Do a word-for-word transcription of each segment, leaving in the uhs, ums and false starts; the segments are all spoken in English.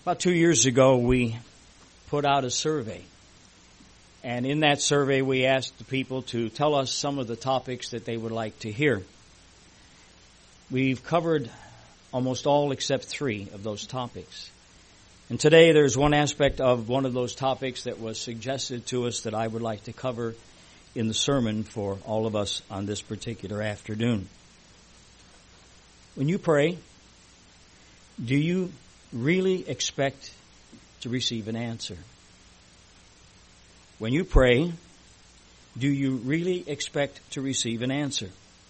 About two years ago, we put out a survey. And in that survey, we asked the people to tell us some of the topics that they would like to hear. We've covered almost all except three of those topics. And today, there's one aspect of one of those topics that was suggested to us that I would like to cover in the sermon for all of us on this particular afternoon. When you pray, do you really expect to receive an answer? When you pray, do you really expect to receive an answer?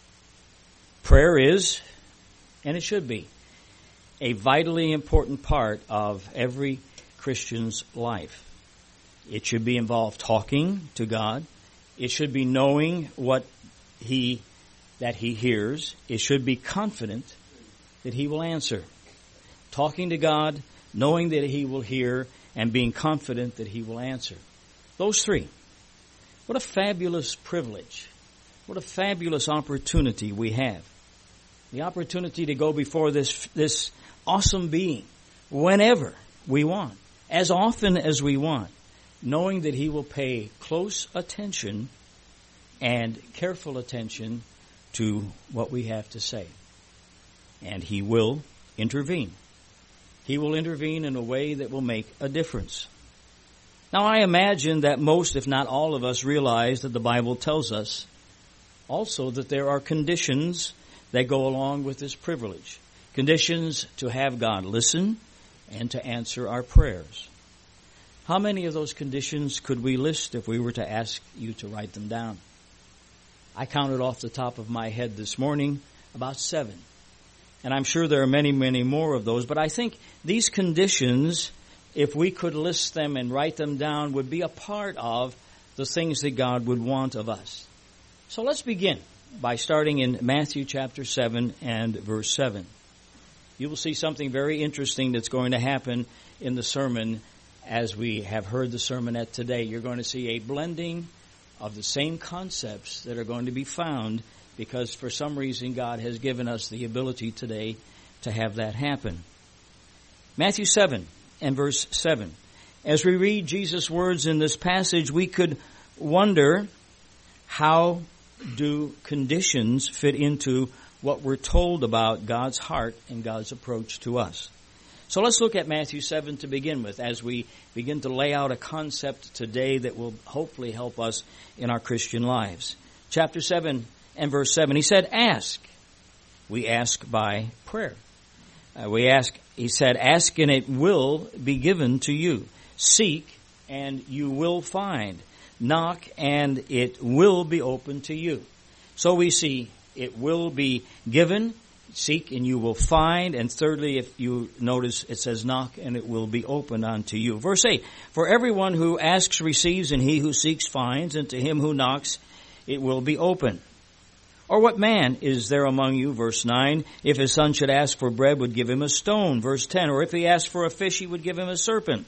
Prayer is, and it should be, a vitally important part of every Christian's life. It should be involved talking to God. It should be knowing what He, that He hears. It should be confident that He will answer. Talking to God, knowing that He will hear, and being confident that He will answer. Those three. What a fabulous privilege. What a fabulous opportunity we have. The opportunity to go before this, this awesome being whenever we want, as often as we want, knowing that He will pay close attention and careful attention to what we have to say. And He will intervene. He will intervene in a way that will make a difference. Now, I imagine that most, if not all of us, realize that the Bible tells us also that there are conditions that go along with this privilege. Conditions to have God listen and to answer our prayers. How many of those conditions could we list if we were to ask you to write them down? I counted off the top of my head this morning about seven. And I'm sure there are many, many more of those. But I think these conditions, if we could list them and write them down, would be a part of the things that God would want of us. So let's begin by starting in Matthew chapter seven and verse seven. You will see something very interesting that's going to happen in the sermon as we have heard the sermonette today. You're going to see a blending of the same concepts that are going to be found because for some reason God has given us the ability today to have that happen. Matthew seven and verse seven. As we read Jesus' words in this passage, we could wonder, how do conditions fit into what we're told about God's heart and God's approach to us? So let's look at Matthew seven to begin with as we begin to lay out a concept today that will hopefully help us in our Christian lives. Chapter seven and verse seven, He said, ask. We ask by prayer. Uh, we ask, He said, ask and it will be given to you. Seek and you will find. Knock and it will be open to you. So we see it will be given. Seek and you will find. And thirdly, if you notice, it says knock and it will be opened unto you. Verse eight, for everyone who asks receives, and he who seeks finds, and to him who knocks it will be open. Or what man is there among you, verse nine, if his son should ask for bread, would give him a stone? Verse ten, or if he asked for a fish, he would give him a serpent.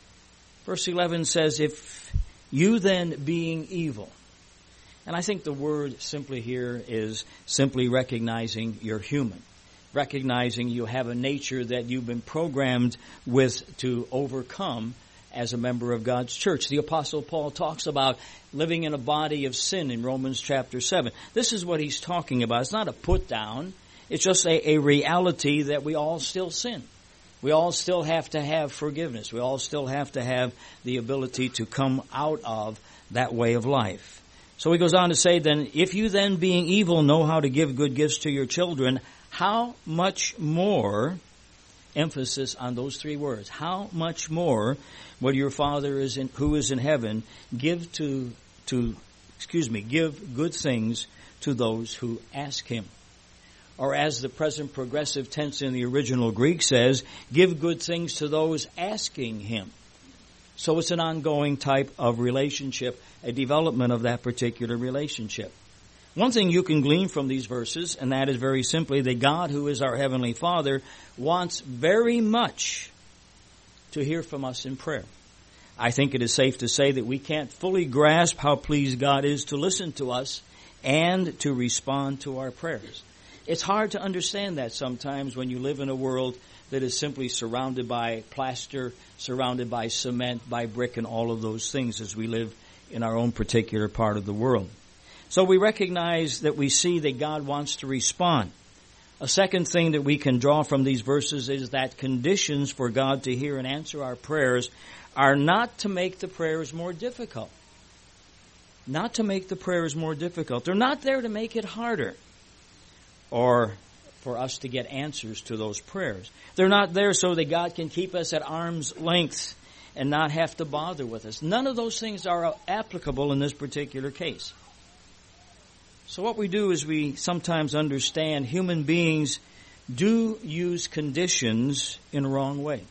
Verse eleven says, if you then being evil. And I think the word simply here is simply recognizing you're human. Recognizing you have a nature that you've been programmed with to overcome as a member of God's church. The Apostle Paul talks about living in a body of sin in Romans chapter seven. This is what he's talking about. It's not a put down. It's just a, a reality that we all still sin. We all still have to have forgiveness. We all still have to have the ability to come out of that way of life. So he goes on to say, then, if you then being evil know how to give good gifts to your children, how much more, emphasis on those three words, how much more will your Father is in, who is in heaven give to, to, excuse me, give good things to those who ask Him. Or as the present progressive tense in the original Greek says, give good things to those asking Him. So it's an ongoing type of relationship, a development of that particular relationship. One thing you can glean from these verses, and that is very simply that God, who is our Heavenly Father, wants very much to hear from us in prayer. I think it is safe to say that we can't fully grasp how pleased God is to listen to us and to respond to our prayers. It's hard to understand that sometimes when you live in a world that is simply surrounded by plaster, surrounded by cement, by brick, and all of those things as we live in our own particular part of the world. So we recognize that we see that God wants to respond. A second thing that we can draw from these verses is that conditions for God to hear and answer our prayers are not to make the prayers more difficult. Not to make the prayers more difficult. They're not there to make it harder or for us to get answers to those prayers. They're not there so that God can keep us at arm's length and not have to bother with us. None of those things are applicable in this particular case. So what we do is we sometimes understand human beings do use conditions in a wrong way.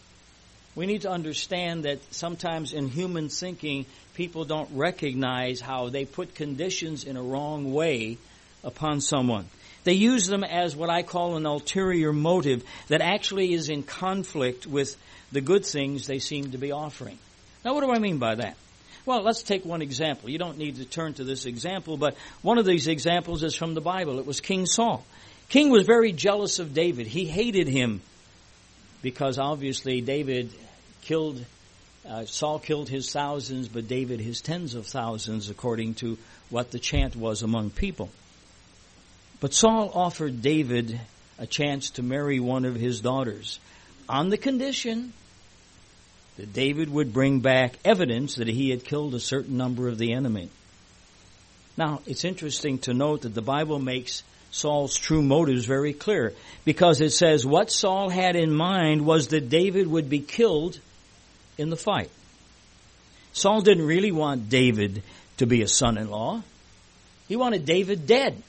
We need to understand that sometimes in human thinking, people don't recognize how they put conditions in a wrong way upon someone. They use them as what I call an ulterior motive that actually is in conflict with the good things they seem to be offering. Now, what do I mean by that? Well, let's take one example. You don't need to turn to this example, but one of these examples is from the Bible. It was King Saul. King was very jealous of David. He hated him because obviously David killed, uh, Saul killed his thousands, but David his tens of thousands, according to what the chant was among people. But Saul offered David a chance to marry one of his daughters on the condition that David would bring back evidence that he had killed a certain number of the enemy. Now, it's interesting to note that the Bible makes Saul's true motives very clear, because it says what Saul had in mind was that David would be killed in the fight. Saul didn't really want David to be a son-in-law. He wanted David dead.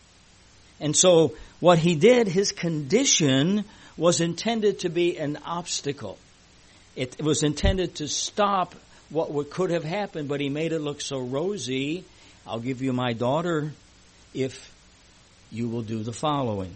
And so what he did, his condition was intended to be an obstacle. It was intended to stop what could have happened, but he made it look so rosy. I'll give you my daughter if you will do the following.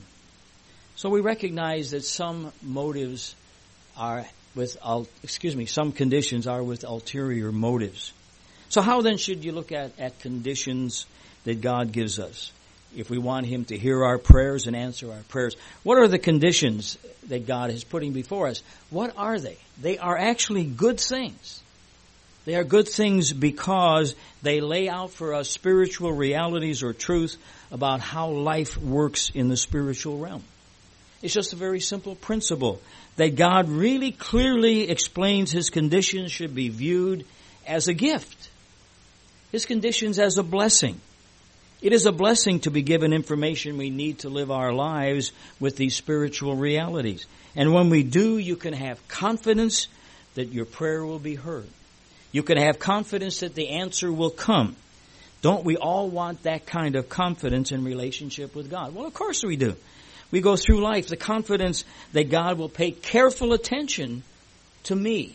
So we recognize that some motives are with, excuse me, some conditions are with ulterior motives. So how then should you look at, at conditions that God gives us? If we want Him to hear our prayers and answer our prayers, what are the conditions that God is putting before us? What are they? They are actually good things. They are good things because they lay out for us spiritual realities or truth about how life works in the spiritual realm. It's just a very simple principle that God really clearly explains His conditions should be viewed as a gift. His conditions as a blessing. It is a blessing to be given information we need to live our lives with these spiritual realities. And when we do, you can have confidence that your prayer will be heard. You can have confidence that the answer will come. Don't we all want that kind of confidence in relationship with God? Well, of course we do. We go through life, the confidence that God will pay careful attention to me.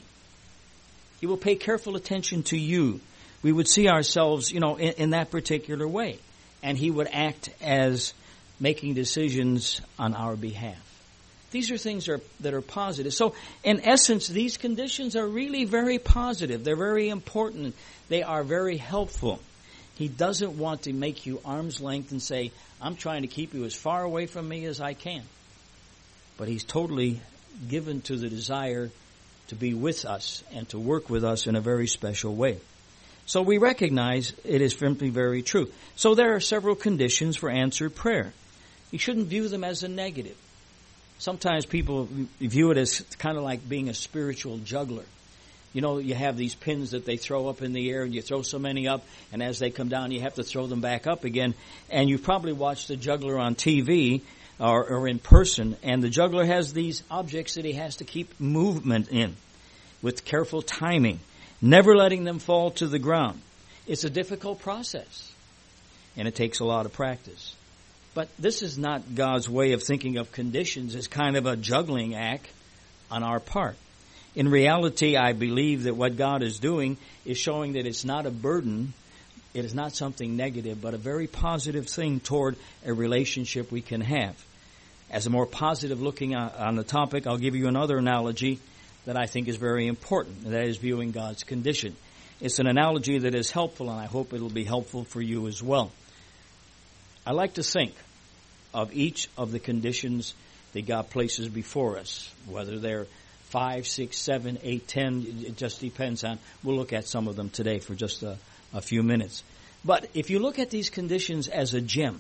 He will pay careful attention to you. We would see ourselves, you know, in, in that particular way. And He would act as making decisions on our behalf. These are things are, that are positive. So, in essence, these conditions are really very positive. They're very important. They are very helpful. He doesn't want to make you arm's length and say, I'm trying to keep you as far away from me as I can. But He's totally given to the desire to be with us and to work with us in a very special way. So we recognize it is simply very true. So there are several conditions for answered prayer. You shouldn't view them as a negative. Sometimes people view it as kind of like being a spiritual juggler. You know, you have these pins that they throw up in the air, and you throw so many up, and as they come down, you have to throw them back up again. And you've probably watched the juggler on T V or, or in person, and the juggler has these objects that he has to keep movement in with careful timing, never letting them fall to the ground. It's a difficult process, and it takes a lot of practice. But this is not God's way of thinking of conditions as kind of a juggling act on our part. In reality, I believe that what God is doing is showing that it's not a burden, it is not something negative, but a very positive thing toward a relationship we can have. As a more positive looking on the topic, I'll give you another analogy that I think is very important, and that is viewing God's condition. It's an analogy that is helpful, and I hope it'll be helpful for you as well. I like to think of each of the conditions that God places before us, whether they're five, six, seven, eight, ten, it just depends on, we'll look at some of them today for just a, a few minutes. But if you look at these conditions as a gem,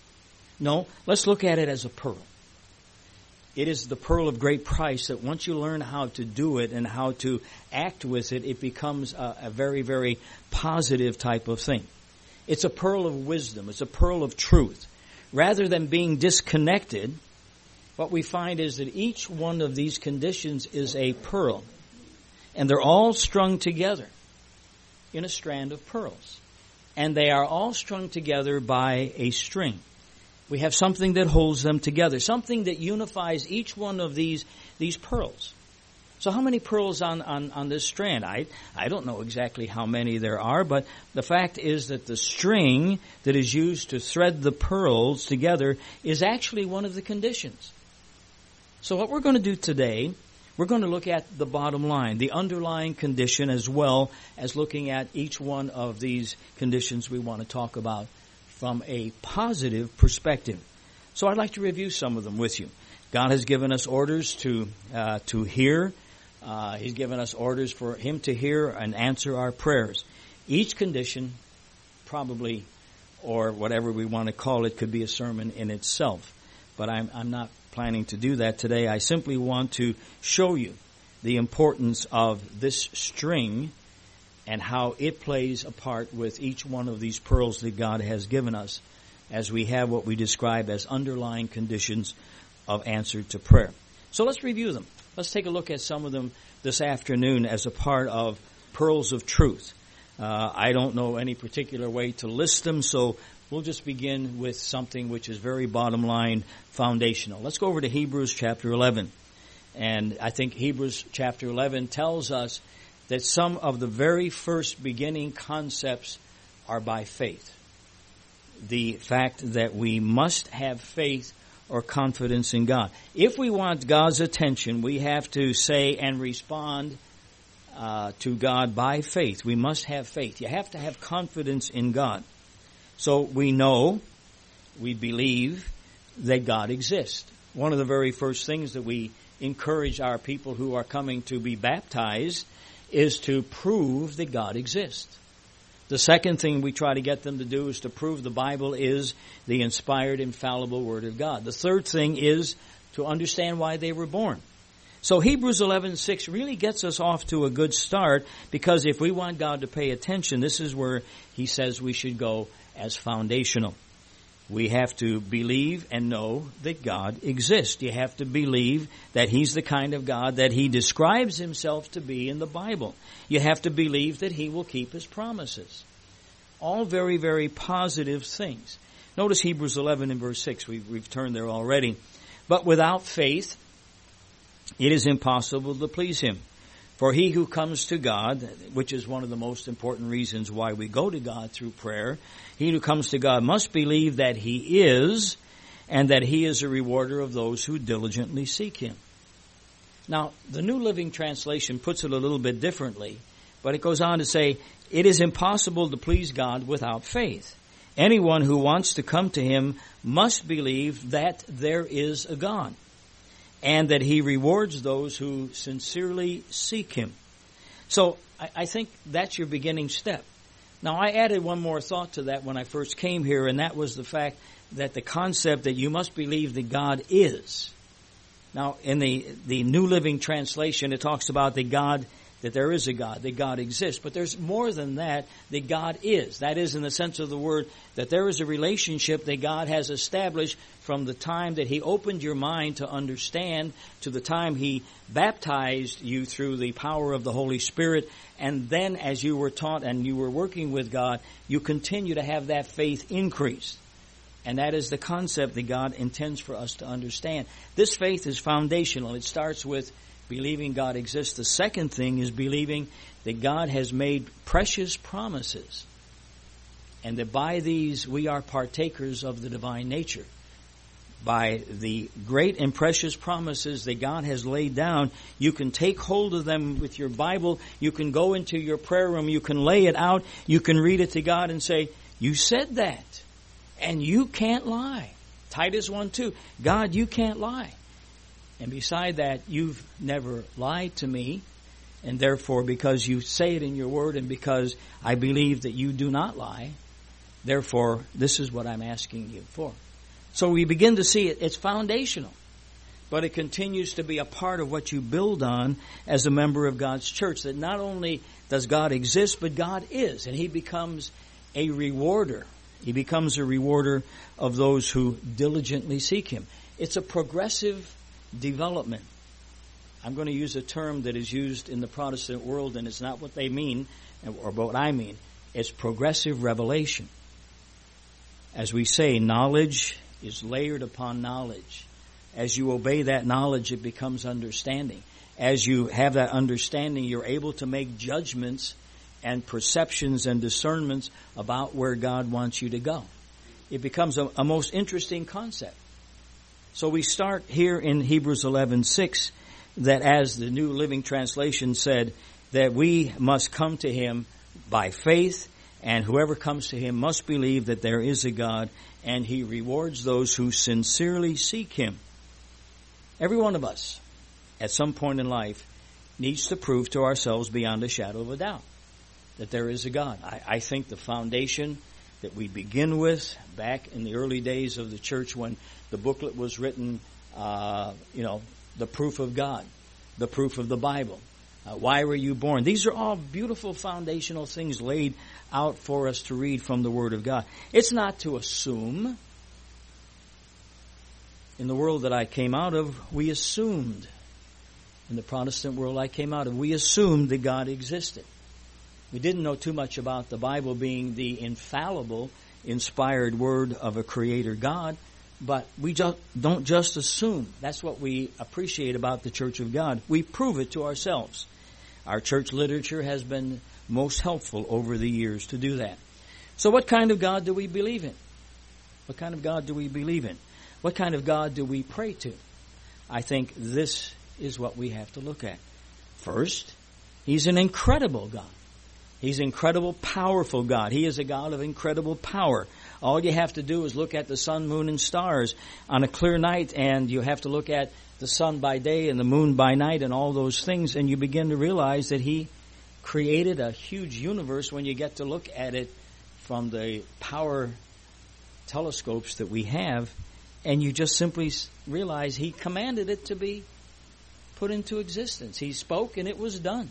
no, let's look at it as a pearl. It is the pearl of great price that once you learn how to do it and how to act with it, it becomes a, a very, very positive type of thing. It's a pearl of wisdom. It's a pearl of truth. Rather than being disconnected, what we find is that each one of these conditions is a pearl. And they're all strung together in a strand of pearls. And they are all strung together by a string. We have something that holds them together, something that unifies each one of these these pearls. So how many pearls on, on, on this strand? I, I don't know exactly how many there are, but the fact is that the string that is used to thread the pearls together is actually one of the conditions. So what we're going to do today, we're going to look at the bottom line, the underlying condition, as well as looking at each one of these conditions we want to talk about from a positive perspective. So I'd like to review some of them with you. God has given us orders to uh, to hear. Uh, he's given us orders for Him to hear and answer our prayers. Each condition, probably, or whatever we want to call it, could be a sermon in itself. But I'm, I'm not planning to do that today. I simply want to show you the importance of this string and how it plays a part with each one of these pearls that God has given us as we have what we describe as underlying conditions of answer to prayer. So let's review them. Let's take a look at some of them this afternoon as a part of pearls of truth. Uh, I don't know any particular way to list them, so we'll just begin with something which is very bottom line foundational. Let's go over to Hebrews chapter eleven. And I think Hebrews chapter eleven tells us that some of the very first beginning concepts are by faith. The fact that we must have faith or confidence in God. If we want God's attention, we have to say and respond uh, to God by faith. We must have faith. You have to have confidence in God. So we know, we believe that God exists. One of the very first things that we encourage our people who are coming to be baptized is to prove that God exists. The second thing we try to get them to do is to prove the Bible is the inspired, infallible Word of God. The third thing is to understand why they were born. So Hebrews eleven six really gets us off to a good start, because if we want God to pay attention, this is where He says we should go as foundational. We have to believe and know that God exists. You have to believe that He's the kind of God that He describes Himself to be in the Bible. You have to believe that He will keep His promises. All very, very positive things. Notice Hebrews eleven and verse six. We've, we've turned there already. But without faith, it is impossible to please Him. For he who comes to God, which is one of the most important reasons why we go to God through prayer, he who comes to God must believe that He is, and that He is a rewarder of those who diligently seek Him. Now, the New Living Translation puts it a little bit differently, but it goes on to say, it is impossible to please God without faith. Anyone who wants to come to Him must believe that there is a God, and that He rewards those who sincerely seek Him. So I, I think that's your beginning step. Now, I added one more thought to that when I first came here, and that was the fact that the concept that you must believe that God is. Now, in the, the New Living Translation, it talks about the God, that there is a God, that God exists. But there's more than that, that God is. That is in the sense of the word, that there is a relationship that God has established from the time that He opened your mind to understand to the time He baptized you through the power of the Holy Spirit. And then as you were taught and you were working with God, you continue to have that faith increase. And that is the concept that God intends for us to understand. This faith is foundational. It starts with believing God exists. The second thing is believing that God has made precious promises, and that by these we are partakers of the divine nature. By the great and precious promises that God has laid down, you can take hold of them with your Bible. You can go into your prayer room. You can lay it out. You can read it to God and say, you said that, and you can't lie. Titus one two, God, you can't lie. And beside that, you've never lied to me. And therefore, because you say it in your word and because I believe that you do not lie, therefore, this is what I'm asking you for. So we begin to see it. It's foundational. But it continues to be a part of what you build on as a member of God's church. That not only does God exist, but God is. And He becomes a rewarder. He becomes a rewarder of those who diligently seek Him. It's a progressive development. I'm going to use a term that is used in the Protestant world, and it's not what they mean, or what I mean. It's progressive revelation. As we say, knowledge is layered upon knowledge. As you obey that knowledge, it becomes understanding. As you have that understanding, you're able to make judgments and perceptions and discernments about where God wants you to go. It becomes a, a most interesting concept. So we start here in Hebrews eleven six, that as the New Living Translation said, that we must come to Him by faith, and whoever comes to Him must believe that there is a God, and He rewards those who sincerely seek Him. Every one of us, at some point in life, needs to prove to ourselves beyond a shadow of a doubt that there is a God. I, I think the foundation that we begin with back in the early days of the church when the booklet was written, uh, you know, the proof of God, the proof of the Bible, uh, why were you born? These are all beautiful foundational things laid out for us to read from the Word of God. It's not to assume. In the world that I came out of, we assumed. In the Protestant world I came out of, we assumed that God existed. We didn't know too much about the Bible being the infallible, inspired word of a creator God, but we just don't just assume. That's what we appreciate about the Church of God. We prove it to ourselves. Our church literature has been most helpful over the years to do that. So what kind of God do we believe in? What kind of God do we believe in? What kind of God do we pray to? I think this is what we have to look at. First, He's an incredible God. He's an incredible, powerful God. He is a God of incredible power. All you have to do is look at the sun, moon, and stars on a clear night, and you have to look at the sun by day and the moon by night and all those things, and you begin to realize that He created a huge universe when you get to look at it from the power telescopes that we have. And you just simply realize He commanded it to be put into existence. He spoke and it was done.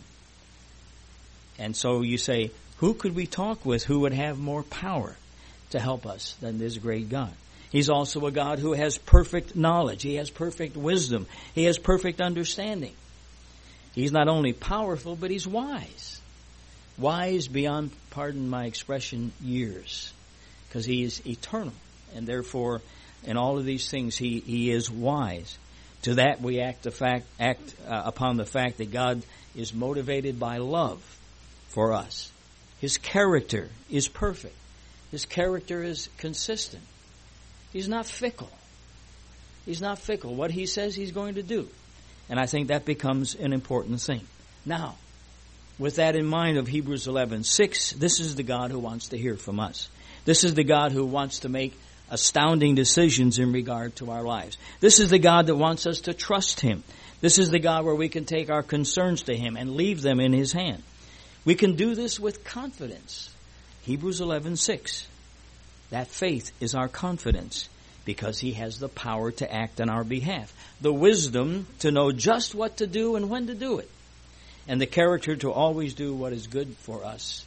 And so you say, who could we talk with who would have more power to help us than this great God? He's also a God who has perfect knowledge. He has perfect wisdom. He has perfect understanding. He's not only powerful, but He's wise. Wise beyond, pardon my expression, years. Because He is eternal. And therefore, in all of these things, He, he is wise. To that we act, the fact, act uh, upon the fact that God is motivated by love for us. His character is perfect. His character is consistent. He's not fickle. He's not fickle. What He says He's going to do. And I think that becomes an important thing. Now, with that in mind of Hebrews eleven six, this is the God who wants to hear from us. This is the God who wants to make astounding decisions in regard to our lives. This is the God that wants us to trust Him. This is the God where we can take our concerns to Him and leave them in His hand. We can do this with confidence. Hebrews eleven six. That faith is our confidence because He has the power to act on our behalf. The wisdom to know just what to do and when to do it. And the character to always do what is good for us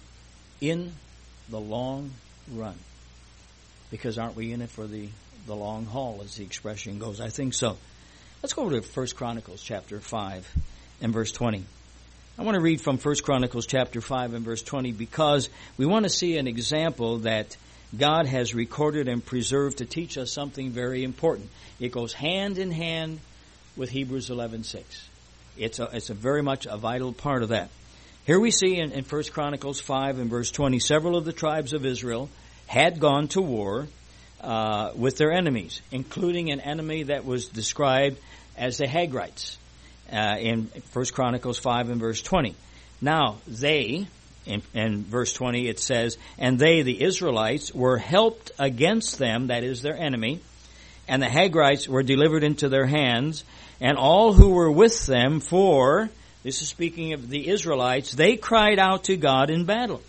in the long run. Because aren't we in it for the, the long haul, as the expression goes? I think so. Let's go to First Chronicles chapter five and verse twenty. I want to read from First Chronicles chapter five and verse twenty because we want to see an example that God has recorded and preserved to teach us something very important. It goes hand in hand with Hebrews eleven six. It's a, it's a very much a vital part of that. Here we see in, in First Chronicles five and verse twenty, several of the tribes of Israel had gone to war uh, with their enemies, including an enemy that was described as the Hagrites uh, in First Chronicles five and verse twenty. Now, they, in, in verse twenty it says, and they, the Israelites, were helped against them, that is their enemy, and the Hagrites were delivered into their hands, and all who were with them, for, this is speaking of the Israelites, they cried out to God in battle.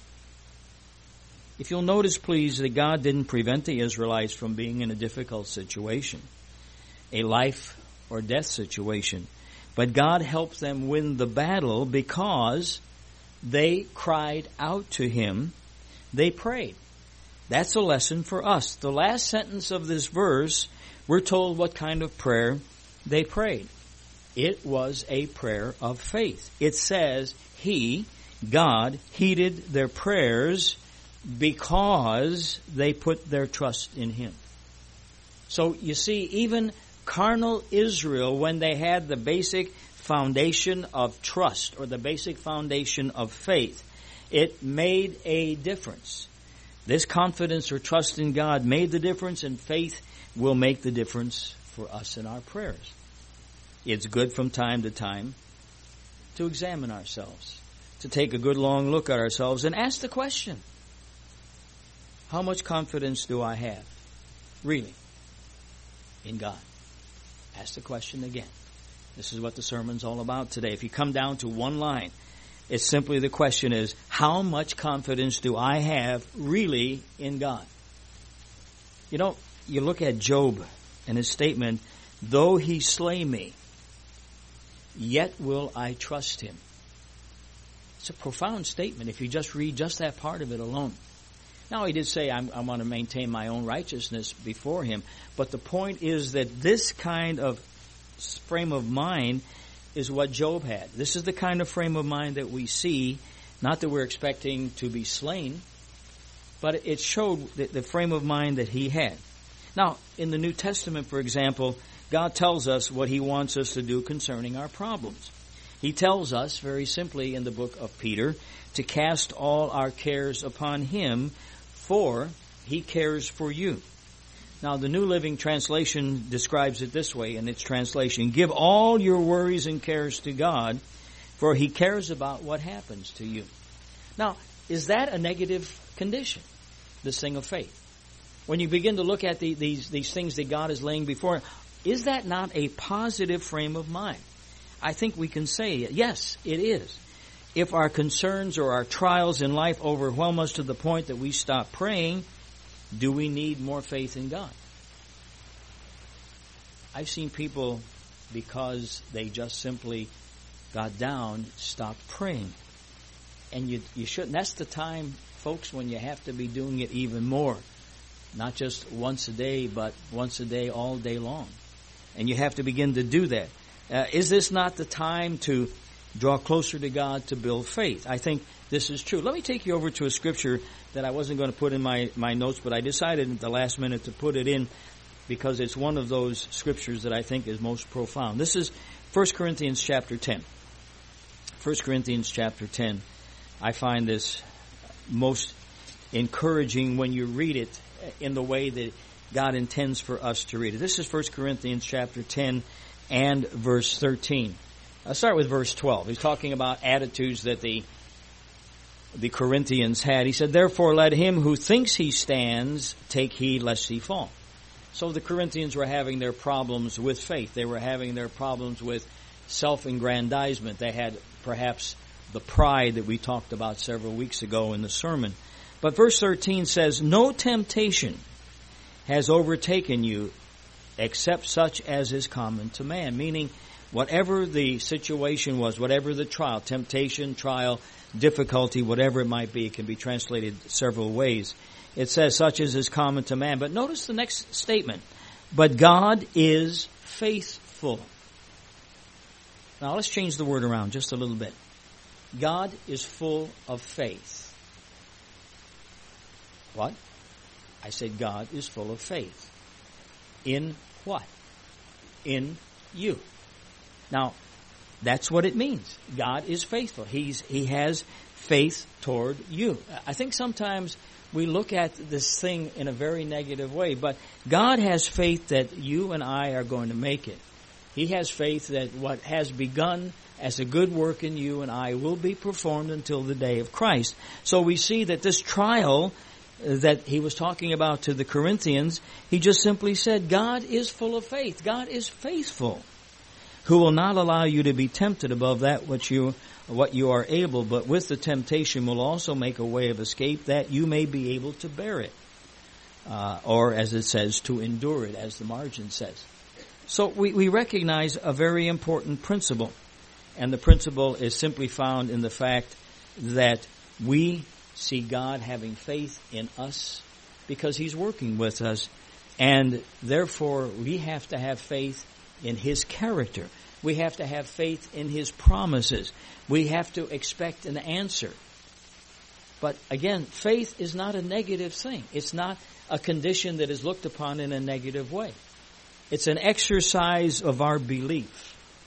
If you'll notice, please, that God didn't prevent the Israelites from being in a difficult situation, a life or death situation. But God helped them win the battle because they cried out to Him. They prayed. That's a lesson for us. The last sentence of this verse, we're told what kind of prayer they prayed. It was a prayer of faith. It says, He, God, heeded their prayers because they put their trust in Him. So you see, even carnal Israel, when they had the basic foundation of trust or the basic foundation of faith, it made a difference. This confidence or trust in God made the difference, and faith will make the difference for us in our prayers. It's good from time to time to examine ourselves, to take a good long look at ourselves and ask the question, how much confidence do I have, really, in God? Ask the question again. This is what the sermon's all about today. If you come down to one line, it's simply the question is, how much confidence do I have really in God? You know, you look at Job and his statement, though he slay me, yet will I trust him. It's a profound statement if you just read just that part of it alone. Now, he did say, I'm, I want to maintain my own righteousness before him. But the point is that this kind of frame of mind is what Job had. This is the kind of frame of mind that we see, not that we're expecting to be slain, but it showed the, the frame of mind that he had. Now, in the New Testament, for example, God tells us what He wants us to do concerning our problems. He tells us, very simply in the book of Peter, to cast all our cares upon Him, for He cares for you. Now, the New Living Translation describes it this way in its translation, give all your worries and cares to God, for He cares about what happens to you. Now, is that a negative condition, this thing of faith? When you begin to look at the, these, these things that God is laying before, is that not a positive frame of mind? I think we can say, yes, it is. If our concerns or our trials in life overwhelm us to the point that we stop praying, do we need more faith in God? I've seen people, because they just simply got down, stop praying. And you, you shouldn't. That's the time, folks, when you have to be doing it even more. Not just once a day, but once a day, all day long. And you have to begin to do that. Uh, is this not the time to draw closer to God to build faith? I think this is true. Let me take you over to a scripture that I wasn't going to put in my, my notes, but I decided at the last minute to put it in because it's one of those scriptures that I think is most profound. This is First Corinthians chapter ten. First Corinthians chapter ten. I find this most encouraging when you read it in the way that God intends for us to read it. This is First Corinthians chapter ten and verse thirteen. I'll start with verse twelve. He's talking about attitudes that the the Corinthians had. He said, therefore let him who thinks he stands take heed lest he fall. So the Corinthians were having their problems with faith. They were having their problems with self-aggrandizement. They had perhaps the pride that we talked about several weeks ago in the sermon. But verse thirteen says, no temptation has overtaken you except such as is common to man. Meaning, whatever the situation was, whatever the trial, temptation, trial, difficulty, whatever it might be, it can be translated several ways. It says, such as is common to man. But notice the next statement. But God is faithful. Now let's change the word around just a little bit. God is full of faith. What? I said God is full of faith. In what? In you. Now, that's what it means. God is faithful. He's He has faith toward you. I think sometimes we look at this thing in a very negative way, but God has faith that you and I are going to make it. He has faith that what has begun as a good work in you and I will be performed until the day of Christ. So we see that this trial that he was talking about to the Corinthians, he just simply said, God is full of faith. God is faithful, who will not allow you to be tempted above that which you, what you are able, but with the temptation will also make a way of escape that you may be able to bear it. Uh, or as it says, to endure it, as the margin says. So we, we recognize a very important principle. And the principle is simply found in the fact that we see God having faith in us because He's working with us. And therefore, we have to have faith in His character. We have to have faith in His promises. We have to expect an answer. But again, faith is not a negative thing. It's not a condition that is looked upon in a negative way. It's an exercise of our belief.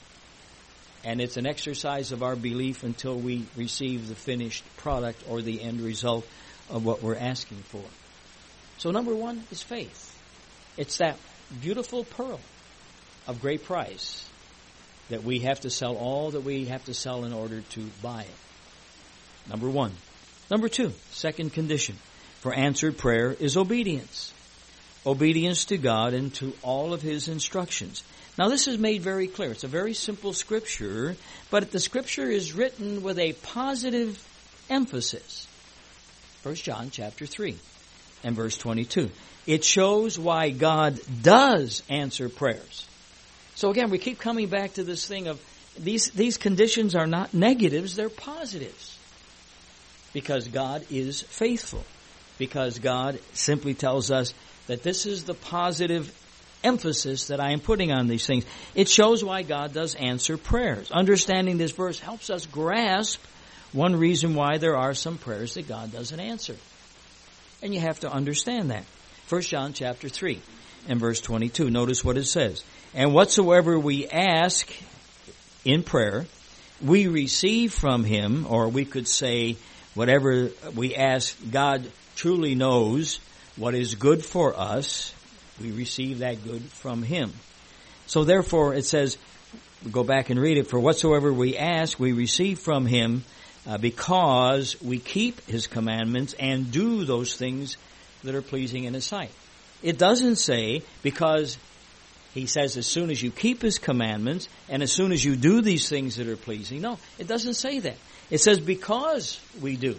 And it's an exercise of our belief until we receive the finished product or the end result of what we're asking for. So number one is faith. It's that beautiful pearl of great price that we have to sell all that we have to sell in order to buy it. Number one. Number two, second condition for answered prayer is obedience. Obedience to God and to all of His instructions. Now this is made very clear. It's a very simple scripture, but the scripture is written with a positive emphasis. First John chapter three and verse twenty-two. It shows why God does answer prayers. So again, we keep coming back to this thing of these, these conditions are not negatives, they're positives. Because God is faithful. Because God simply tells us that this is the positive emphasis that I am putting on these things. It shows why God does answer prayers. Understanding this verse helps us grasp one reason why there are some prayers that God doesn't answer. And you have to understand that. First John chapter three and verse twenty-two. Notice what it says. And whatsoever we ask in prayer, we receive from Him, or we could say whatever we ask, God truly knows what is good for us. We receive that good from Him. So therefore it says, go back and read it, for whatsoever we ask, we receive from Him uh, because we keep His commandments and do those things that are pleasing in His sight. It doesn't say because He says as soon as you keep His commandments and as soon as you do these things that are pleasing. No, it doesn't say that. It says because we do.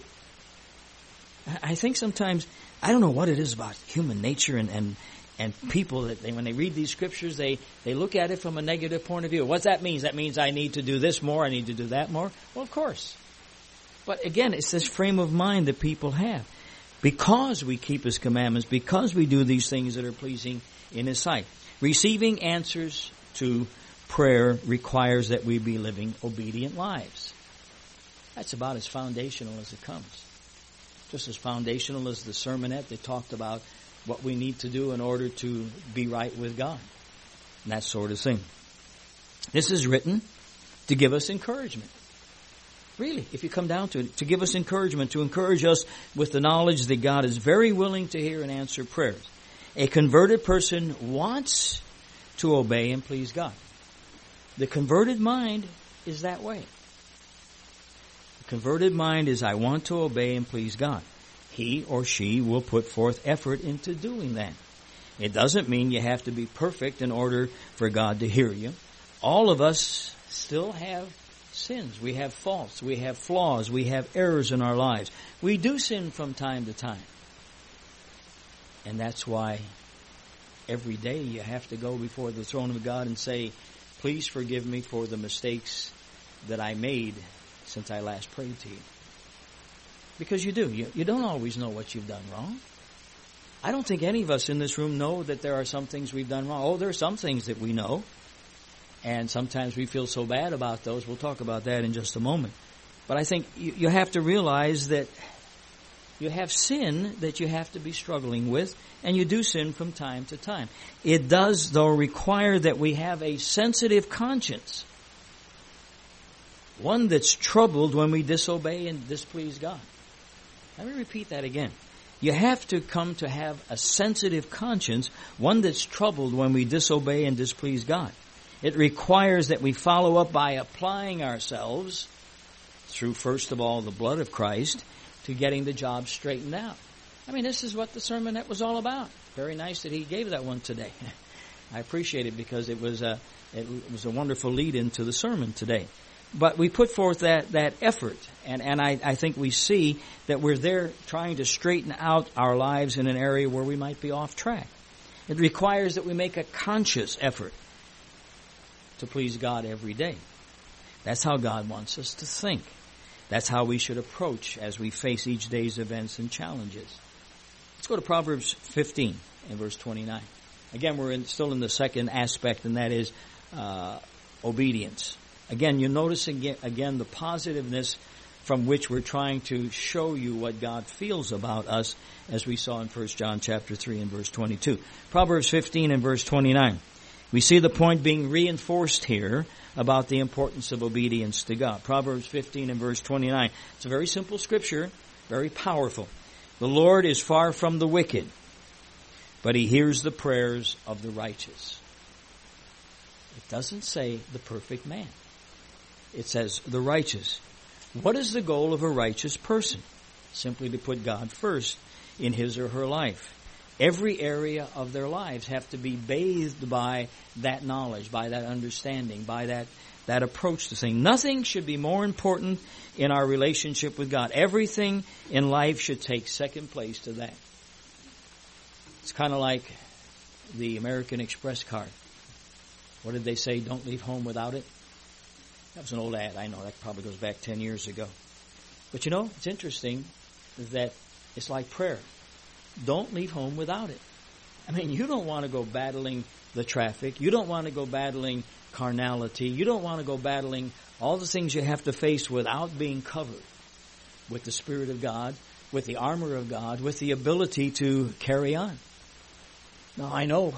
I think sometimes, I don't know what it is about human nature and, and, and people that they, when they read these scriptures, they, they look at it from a negative point of view. What that means? That means I need to do this more, I need to do that more. Well, of course. But again, it's this frame of mind that people have. Because we keep His commandments, because we do these things that are pleasing in His sight. Receiving answers to prayer requires that we be living obedient lives. That's about as foundational as it comes. Just as foundational as the sermonette that talked about what we need to do in order to be right with God. And that sort of thing. This is written to give us encouragement. Really, if you come down to it, to give us encouragement, to encourage us with the knowledge that God is very willing to hear and answer prayers. A converted person wants to obey and please God. The converted mind is that way. Converted mind is I want to obey and please God. He or she will put forth effort into doing that. It doesn't mean you have to be perfect in order for God to hear you. All of us still have sins. We have faults. We have flaws. We have errors in our lives. We do sin from time to time. And that's why every day you have to go before the throne of God and say, please forgive me for the mistakes that I made since I last prayed to you. Because you do. You, you don't always know what you've done wrong. I don't think any of us in this room know that there are some things we've done wrong. Oh, there are some things that we know. And sometimes we feel so bad about those. We'll talk about that in just a moment. But I think you, you have to realize that you have sin that you have to be struggling with. And you do sin from time to time. It does, though, require that we have a sensitive conscience. One that's troubled when we disobey and displease God. Let me repeat that again. You have to come to have a sensitive conscience, one that's troubled when we disobey and displease God. It requires that we follow up by applying ourselves through, first of all, the blood of Christ to getting the job straightened out. I mean, this is what the sermonette was all about. Very nice that he gave that one today. I appreciate it because it was a, it was a wonderful lead into the sermon today. But we put forth that, that effort, and, and I, I think we see that we're there trying to straighten out our lives in an area where we might be off track. It requires that we make a conscious effort to please God every day. That's how God wants us to think. That's how we should approach as we face each day's events and challenges. Let's go to Proverbs fifteen and verse twenty-nine. Again, we're in, still in the second aspect, and that is uh, obedience. Again, you notice again, again the positiveness from which we're trying to show you what God feels about us, as we saw in First John chapter three and verse twenty-two. Proverbs fifteen and verse twenty-nine. We see the point being reinforced here about the importance of obedience to God. Proverbs fifteen and verse twenty-nine. It's a very simple scripture, very powerful. The Lord is far from the wicked, but He hears the prayers of the righteous. It doesn't say the perfect man. It says the righteous. What is the goal of a righteous person? Simply to put God first in his or her life. Every area of their lives have to be bathed by that knowledge, by that understanding, by that, that approach to things. Nothing should be more important in our relationship with God. Everything in life should take second place to that. It's kind of like the American Express card. What did they say? Don't leave home without it. That was an old ad. I know that probably goes back ten years ago. But you know, it's interesting that it's like prayer. Don't leave home without it. I mean, you don't want to go battling the traffic. You don't want to go battling carnality. You don't want to go battling all the things you have to face without being covered with the Spirit of God, with the armor of God, with the ability to carry on. Now, I know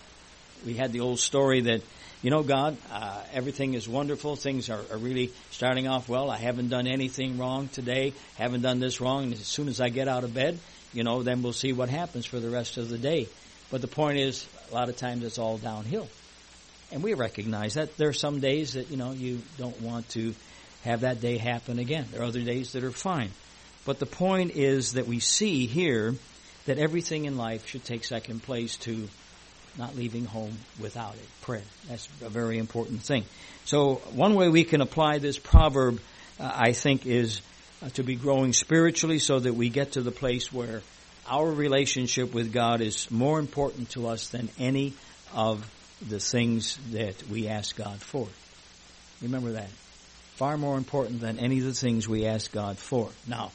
we had the old story that, you know, God, uh, everything is wonderful. Things are, are really starting off well. I haven't done anything wrong today. Haven't done this wrong. And as soon as I get out of bed, you know, then we'll see what happens for the rest of the day. But the point is, a lot of times it's all downhill. And we recognize that there are some days that, you know, you don't want to have that day happen again. There are other days that are fine. But the point is that we see here that everything in life should take second place to not leaving home without it. Prayer. That's a very important thing. So one way we can apply this proverb, uh, I think, is uh, to be growing spiritually so that we get to the place where our relationship with God is more important to us than any of the things that we ask God for. Remember that. Far more important than any of the things we ask God for. Now,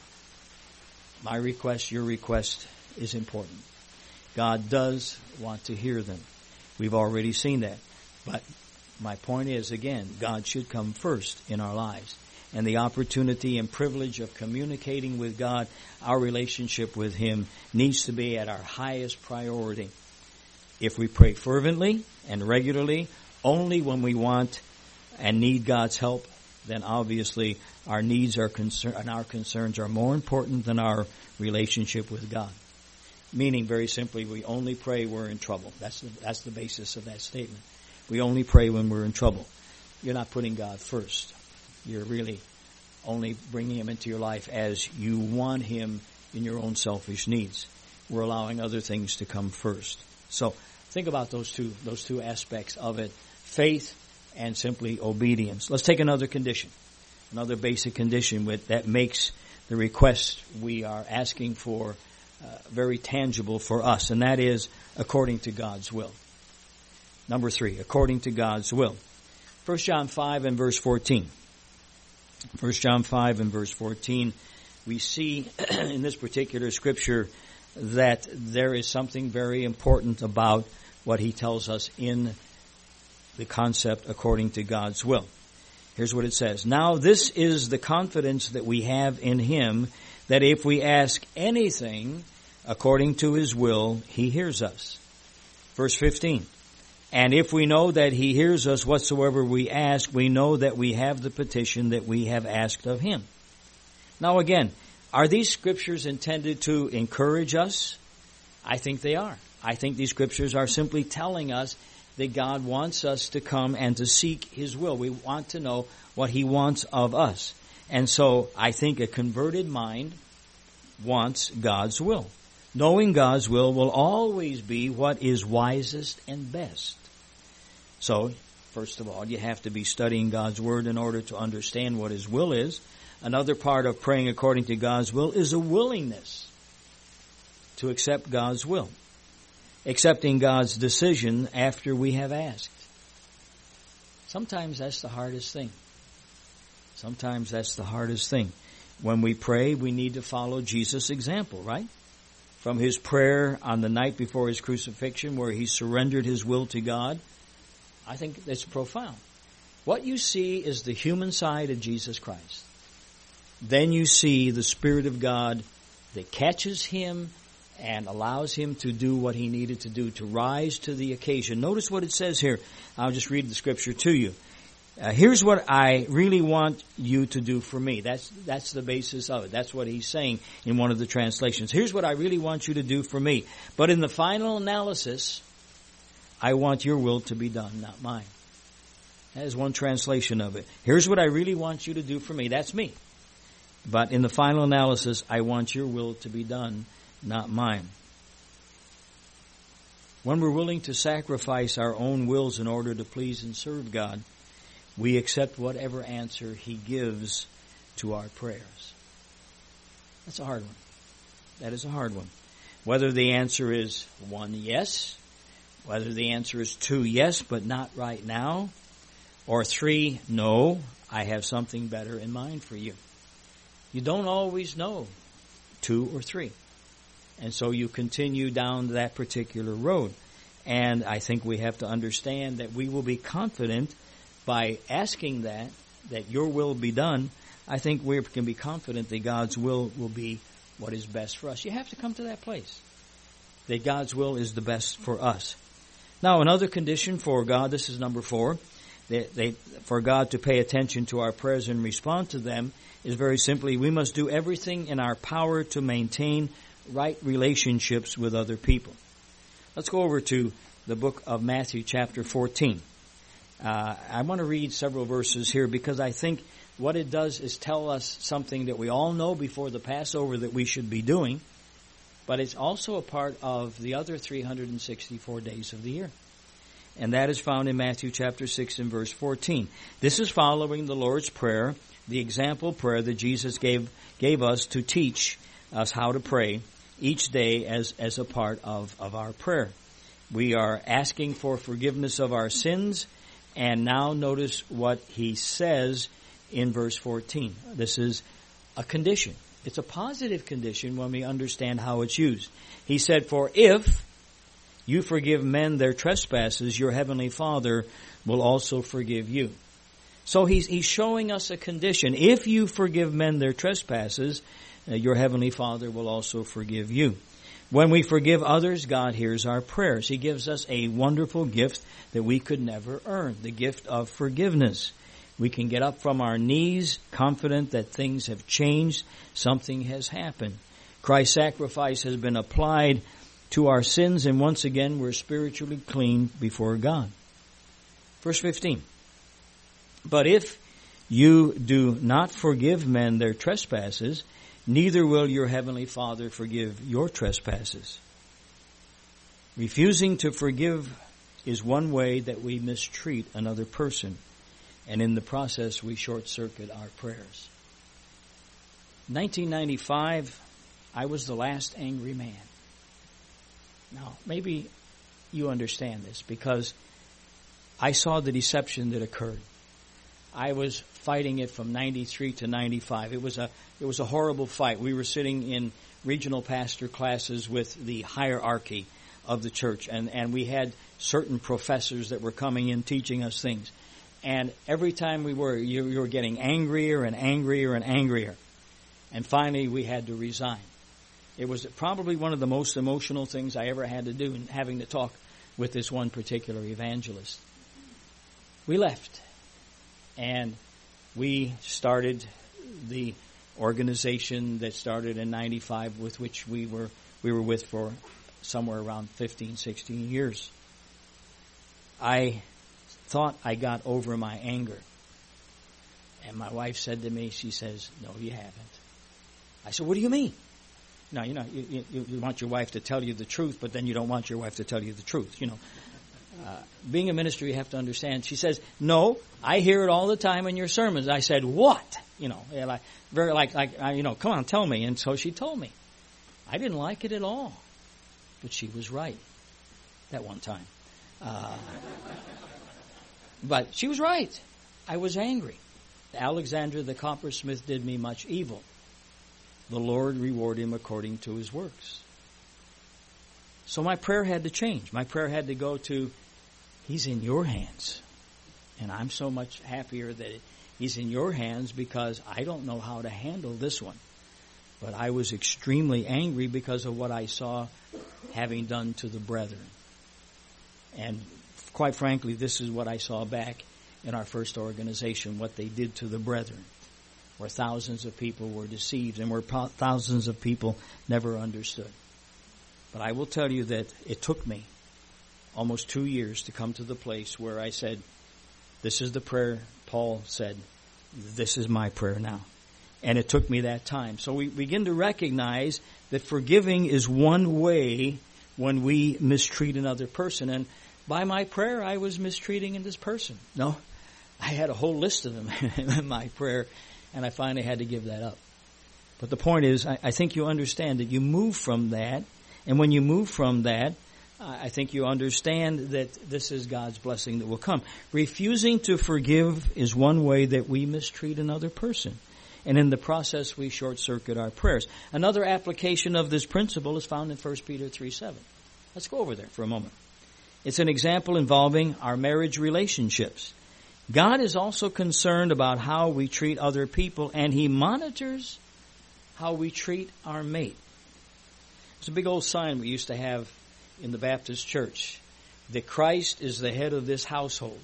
my request, your request is important. God does want to hear them. We've already seen that. But my point is, again, God should come first in our lives. And the opportunity and privilege of communicating with God, our relationship with Him, needs to be at our highest priority. If we pray fervently and regularly, only when we want and need God's help, then obviously our needs are concern, and our concerns are more important than our relationship with God. Meaning, very simply, we only pray we're in trouble. That's the, that's the basis of that statement. We only pray when we're in trouble. You're not putting God first. You're really only bringing Him into your life as you want Him in your own selfish needs. We're allowing other things to come first. So think about those two, those two aspects of it. Faith and simply obedience. Let's take another condition. Another basic condition with, that makes the request we are asking for Uh, very tangible for us, and that is according to God's will. Number three, according to God's will. First John five and verse fourteen. First John five and verse fourteen, we see in this particular scripture that there is something very important about what he tells us in the concept according to God's will. Here's what it says. Now this is the confidence that we have in Him, that if we ask anything according to His will, He hears us. Verse fifteen. And if we know that He hears us whatsoever we ask, we know that we have the petition that we have asked of Him. Now again, are these scriptures intended to encourage us? I think they are. I think these scriptures are simply telling us that God wants us to come and to seek His will. We want to know what He wants of us. And so I think a converted mind wants God's will. Knowing God's will will always be what is wisest and best. So, first of all, you have to be studying God's Word in order to understand what His will is. Another part of praying according to God's will is a willingness to accept God's will. Accepting God's decision after we have asked. Sometimes that's the hardest thing. Sometimes that's the hardest thing. When we pray, we need to follow Jesus' example, right? From His prayer on the night before His crucifixion, where He surrendered His will to God, I think that's profound. What you see is the human side of Jesus Christ. Then you see the Spirit of God that catches Him and allows Him to do what He needed to do, to rise to the occasion. Notice what it says here. I'll just read the scripture to you. Uh, here's what I really want you to do for me. That's that's the basis of it. That's what he's saying in one of the translations. Here's what I really want you to do for me. But in the final analysis, I want your will to be done, not mine. That is one translation of it. Here's what I really want you to do for me. That's me. But in the final analysis, I want your will to be done, not mine. When we're willing to sacrifice our own wills in order to please and serve God, we accept whatever answer He gives to our prayers. That's a hard one. That is a hard one. Whether the answer is one, yes. Whether the answer is two, yes, but not right now. Or three, no, I have something better in mind for you. You don't always know two or three. And so you continue down that particular road. And I think we have to understand that we will be confident by asking that, that your will be done. I think we can be confident that God's will will be what is best for us. You have to come to that place, that God's will is the best for us. Now, another condition for God, this is number four, they, they, for God to pay attention to our prayers and respond to them is very simply, we must do everything in our power to maintain right relationships with other people. Let's go over to the book of Matthew chapter fourteen. Uh, I want to read several verses here because I think what it does is tell us something that we all know before the Passover that we should be doing, but it's also a part of the other three hundred sixty-four days of the year. And that is found in Matthew chapter six and verse fourteen. This is following the Lord's Prayer, the example prayer that Jesus gave gave us to teach us how to pray each day as, as a part of, of our prayer. We are asking for forgiveness of our sins, and now notice what he says in verse fourteen. This is a condition. It's a positive condition when we understand how it's used. He said, "For if you forgive men their trespasses, your heavenly Father will also forgive you." So he's, he's showing us a condition. If you forgive men their trespasses, uh, your heavenly Father will also forgive you. When we forgive others, God hears our prayers. He gives us a wonderful gift that we could never earn, the gift of forgiveness. We can get up from our knees confident that things have changed, something has happened. Christ's sacrifice has been applied to our sins, and once again we're spiritually clean before God. Verse fifteen. "But if you do not forgive men their trespasses, neither will your heavenly Father forgive your trespasses." Refusing to forgive is one way that we mistreat another person, and in the process we short-circuit our prayers. In nineteen ninety-five, I was the last angry man. Now, maybe you understand this because I saw the deception that occurred. I was fighting it from ninety-three to ninety-five. It was a it was a horrible fight. We were sitting in regional pastor classes with the hierarchy of the church, and, and we had certain professors that were coming in teaching us things. And every time we were, you, you were getting angrier and angrier and angrier. And finally, we had to resign. It was probably one of the most emotional things I ever had to do in having to talk with this one particular evangelist. We left. And we started the organization that started in ninety-five, with which we were we were with for somewhere around fifteen, sixteen years. I thought I got over my anger. And my wife said to me, she says, "No, you haven't." I said, "What do you mean?" Now, you know, you, you, you want your wife to tell you the truth, but then you don't want your wife to tell you the truth, you know. Uh, being a minister, you have to understand. She says, no, I hear it all the time in your sermons. I said, what? You know, like, very like, like, uh, you know, come on, tell me. And so she told me. I didn't like it at all. But she was right that one time. Uh, but she was right. I was angry. Alexander the coppersmith did me much evil. The Lord reward him according to his works. So my prayer had to change. My prayer had to go to, He's in your hands. And I'm so much happier that He's in your hands because I don't know how to handle this one. But I was extremely angry because of what I saw having done to the brethren. And quite frankly, this is what I saw back in our first organization, what they did to the brethren, where thousands of people were deceived and where thousands of people never understood. But I will tell you that it took me almost two years to come to the place where I said, this is the prayer Paul said, this is my prayer now. And it took me that time. So we begin to recognize that forgiving is one way when we mistreat another person. And by my prayer, I was mistreating this person. No, I had a whole list of them in my prayer, and I finally had to give that up. But the point is, I, I think you understand that you move from that, and when you move from that, I think you understand that this is God's blessing that will come. Refusing to forgive is one way that we mistreat another person. And in the process, we short-circuit our prayers. Another application of this principle is found in First Peter three seven. Let's go over there for a moment. It's an example involving our marriage relationships. God is also concerned about how we treat other people, and He monitors how we treat our mate. It's a big old sign we used to have in the Baptist church, that Christ is the head of this household.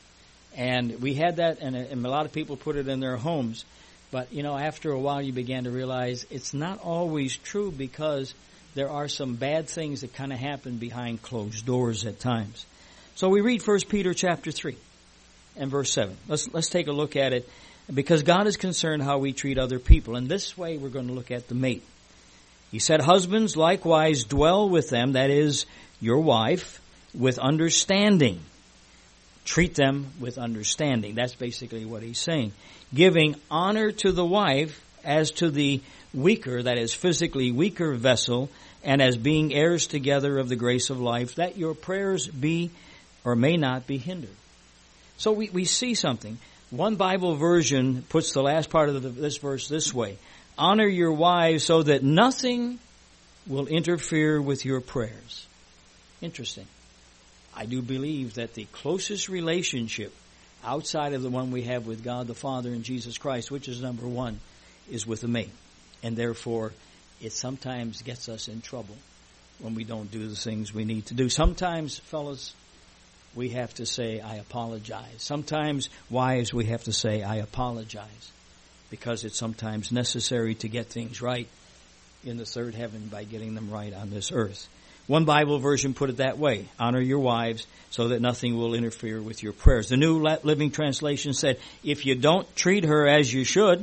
And we had that, and a, and a lot of people put it in their homes. But, you know, after a while you began to realize it's not always true, because there are some bad things that kind of happen behind closed doors at times. So we read First Peter chapter three and verse seven. Let's let's take a look at it, because God is concerned how we treat other people. And this way we're going to look at the mate. He said, husbands, likewise dwell with them, that is, your wife, with understanding. Treat them with understanding. That's basically what he's saying. Giving honor to the wife as to the weaker, that is, physically weaker vessel, and as being heirs together of the grace of life, that your prayers be or may not be hindered. So we, we see something. One Bible version puts the last part of the, this verse this way. Honor your wives so that nothing will interfere with your prayers. Interesting. I do believe that the closest relationship outside of the one we have with God the Father and Jesus Christ, which is number one, is with the mate. And therefore, it sometimes gets us in trouble when we don't do the things we need to do. Sometimes, fellas, we have to say, I apologize. Sometimes, wives, we have to say, I apologize. Because it's sometimes necessary to get things right in the third heaven by getting them right on this earth. One Bible version put it that way. Honor your wives so that nothing will interfere with your prayers. The New Living Translation said, if you don't treat her as you should,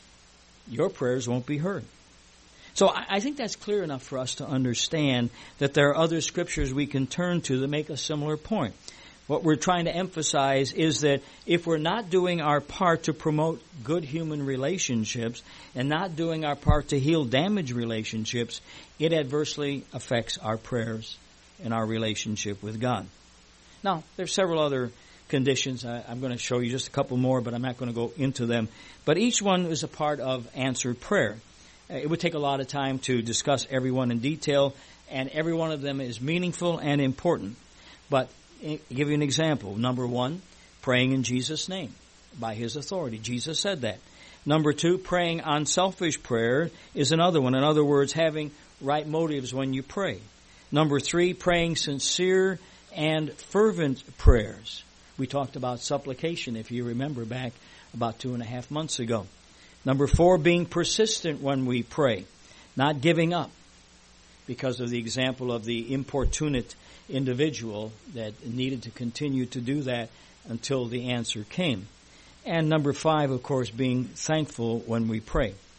your prayers won't be heard. So I think that's clear enough for us to understand that there are other scriptures we can turn to that make a similar point. What we're trying to emphasize is that if we're not doing our part to promote good human relationships and not doing our part to heal damaged relationships, it adversely affects our prayers and our relationship with God. Now, there's several other conditions. I, I'm going to show you just a couple more, but I'm not going to go into them. But each one is a part of answered prayer. It would take a lot of time to discuss every one in detail, and every one of them is meaningful and important. But I'll give you an example. Number one, praying in Jesus' name by His authority. Jesus said that. Number two, praying unselfish prayer is another one. In other words, having right motives when you pray. Number three, praying sincere and fervent prayers. We talked about supplication, if you remember, back about two and a half months ago. Number four, being persistent when we pray, not giving up because of the example of the importunate individual that needed to continue to do that until the answer came. And number five, of course, being thankful when we pray.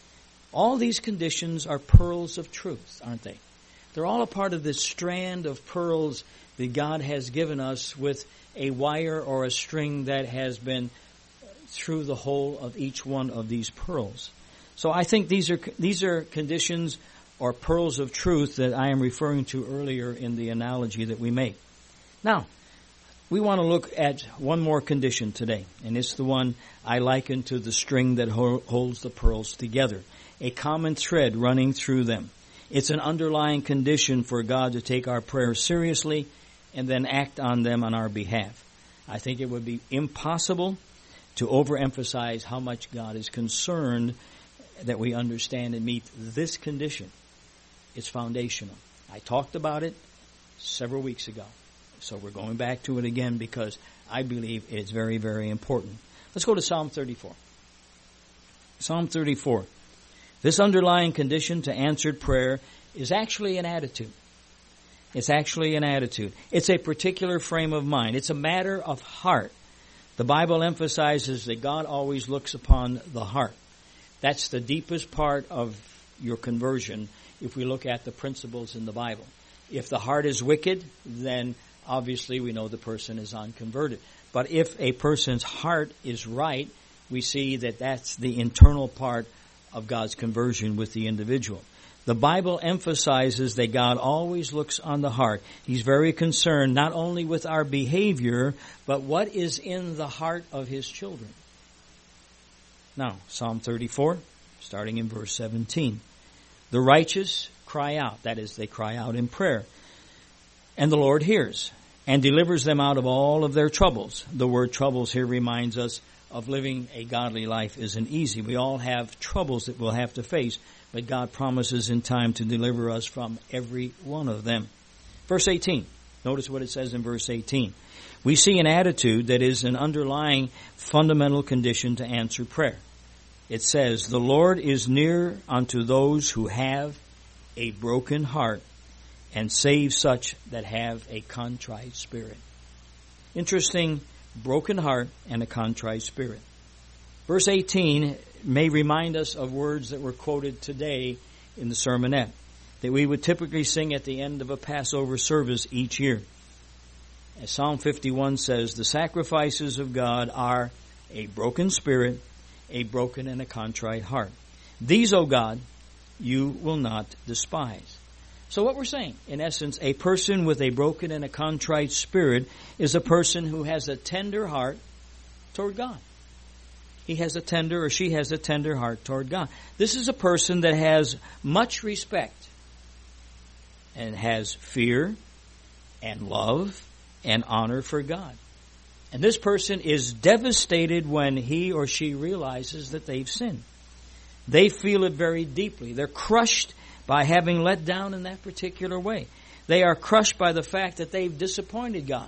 All these conditions are pearls of truth, aren't they? They're all a part of this strand of pearls that God has given us with a wire or a string that has been through the hole of each one of these pearls. So I think these are these are conditions or pearls of truth that I am referring to earlier in the analogy that we make. Now, we want to look at one more condition today, and it's the one I liken to the string that ho- holds the pearls together, a common thread running through them. It's an underlying condition for God to take our prayers seriously and then act on them on our behalf. I think it would be impossible to overemphasize how much God is concerned that we understand and meet this condition. It's foundational. I talked about it several weeks ago. So we're going back to it again because I believe it's very, very important. Let's go to Psalm thirty-four. Psalm thirty-four. This underlying condition to answered prayer is actually an attitude. It's actually an attitude. It's a particular frame of mind. It's a matter of heart. The Bible emphasizes that God always looks upon the heart. That's the deepest part of your conversion if we look at the principles in the Bible. If the heart is wicked, then obviously we know the person is unconverted. But if a person's heart is right, we see that that's the internal part of God's conversion with the individual. The Bible emphasizes that God always looks on the heart. He's very concerned not only with our behavior, but what is in the heart of His children. Now, Psalm thirty-four, starting in verse seventeen. The righteous cry out. That is, they cry out in prayer. And the Lord hears and delivers them out of all of their troubles. The word troubles here reminds us of living a godly life isn't easy. We all have troubles that we'll have to face, but God promises in time to deliver us from every one of them. Verse eighteen. Notice what it says in verse eighteen. We see an attitude that is an underlying fundamental condition to answer prayer. It says, the Lord is near unto those who have a broken heart, and save such that have a contrite spirit. Interesting, broken heart and a contrite spirit. Verse eighteen may remind us of words that were quoted today in the sermonette that we would typically sing at the end of a Passover service each year. As Psalm fifty-one says, the sacrifices of God are a broken spirit, a broken and a contrite heart. These, O God, you will not despise. So what we're saying, in essence, a person with a broken and a contrite spirit is a person who has a tender heart toward God. He has a tender, or she has a tender heart toward God. This is a person that has much respect and has fear and love and honor for God. And this person is devastated when he or she realizes that they've sinned. They feel it very deeply. They're crushed by having let down in that particular way. They are crushed by the fact that they've disappointed God.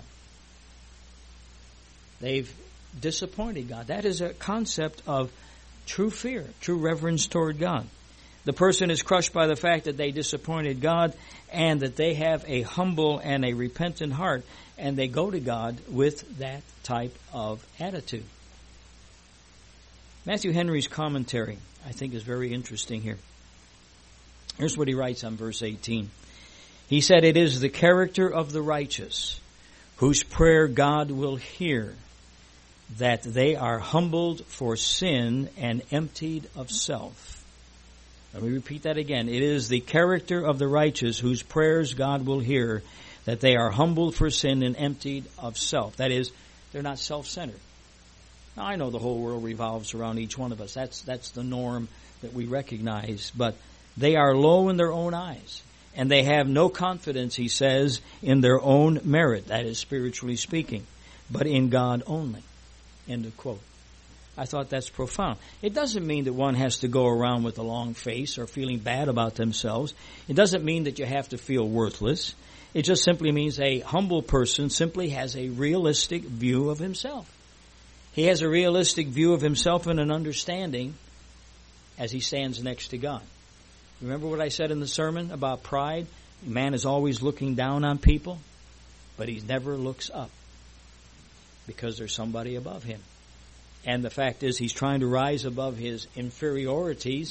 They've disappointed God. That is a concept of true fear, true reverence toward God. The person is crushed by the fact that they disappointed God and that they have a humble and a repentant heart, and they go to God with that type of attitude. Matthew Henry's commentary, I think, is very interesting here. Here's what he writes on verse eighteen. He said, it is the character of the righteous, whose prayer God will hear, that they are humbled for sin and emptied of self. Let me repeat that again. It is the character of the righteous, whose prayers God will hear, that they are humbled for sin and emptied of self. That is, they're not self-centered. Now, I know the whole world revolves around each one of us. That's that's the norm that we recognize. But they are low in their own eyes. And they have no confidence, he says, in their own merit. That is, spiritually speaking. But in God only. End of quote. I thought that's profound. It doesn't mean that one has to go around with a long face or feeling bad about themselves. It doesn't mean that you have to feel worthless. It just simply means a humble person simply has a realistic view of himself. He has a realistic view of himself and an understanding as he stands next to God. Remember what I said in the sermon about pride? Man is always looking down on people, but he never looks up because there's somebody above him. And the fact is, he's trying to rise above his inferiorities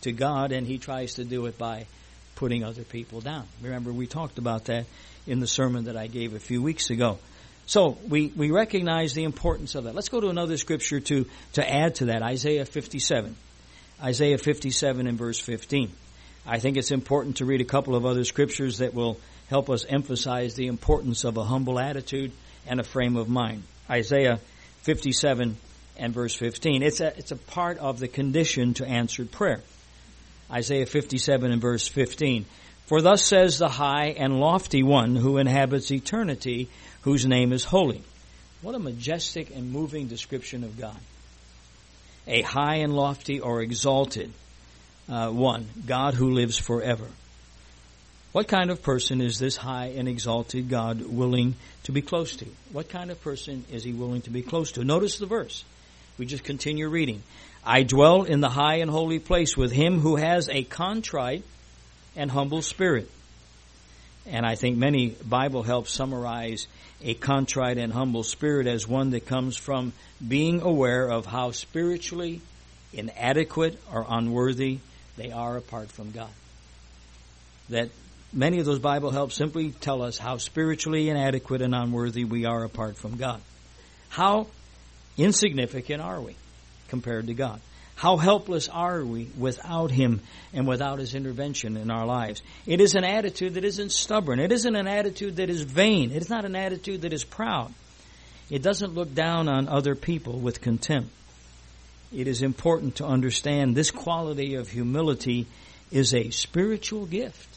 to God, and he tries to do it by putting other people down. Remember, we talked about that in the sermon that I gave a few weeks ago. So we, we recognize the importance of that. Let's go to another scripture to, to add to that, Isaiah fifty-seven. Isaiah fifty-seven and verse fifteen. I think it's important to read a couple of other scriptures that will help us emphasize the importance of a humble attitude and a frame of mind. Isaiah fifty-seven and verse fifteen. It's a, it's a part of the condition to answered prayer. Isaiah fifty-seven and verse fifteen. For thus says the high and lofty one who inhabits eternity, whose name is holy. What a majestic and moving description of God. A high and lofty or exalted uh, one, God who lives forever. What kind of person is this high and exalted God willing to be close to? What kind of person is he willing to be close to? Notice the verse. We just continue reading. I dwell in the high and holy place with him who has a contrite and humble spirit. And I think many Bible help summarize a contrite and humble spirit as one that comes from being aware of how spiritually inadequate or unworthy they are apart from God. That many of those Bible helps simply tell us how spiritually inadequate and unworthy we are apart from God. How insignificant are we compared to God? How helpless are we without him and without his intervention in our lives? It is an attitude that isn't stubborn. It isn't an attitude that is vain. It is not an attitude that is proud. It doesn't look down on other people with contempt. It is important to understand this quality of humility is a spiritual gift.